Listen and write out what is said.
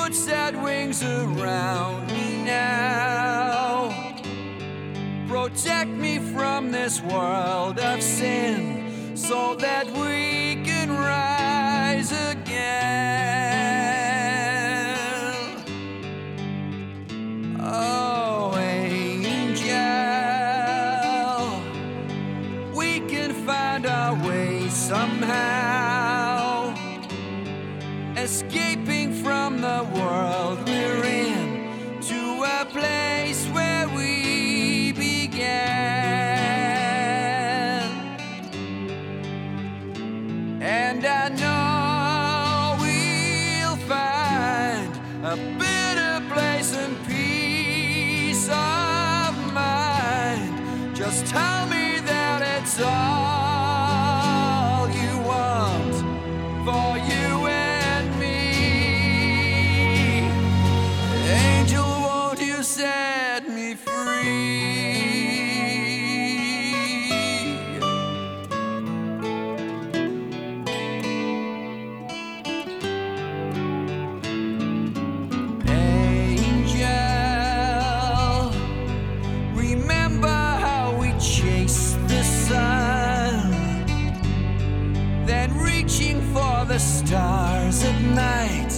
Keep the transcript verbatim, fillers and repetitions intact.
puts that wings around me now. Protect me from this world of sin, so that we can rise again. Oh, angel, we can find our way somehow, escaping from the world we're in, to a place where we began. And I know we'll find a better place and peace of mind. Just tell me that it's all you want for you and me. Angel, won't you set me free? Angel, remember how we chased the sun, then reaching for the stars at night,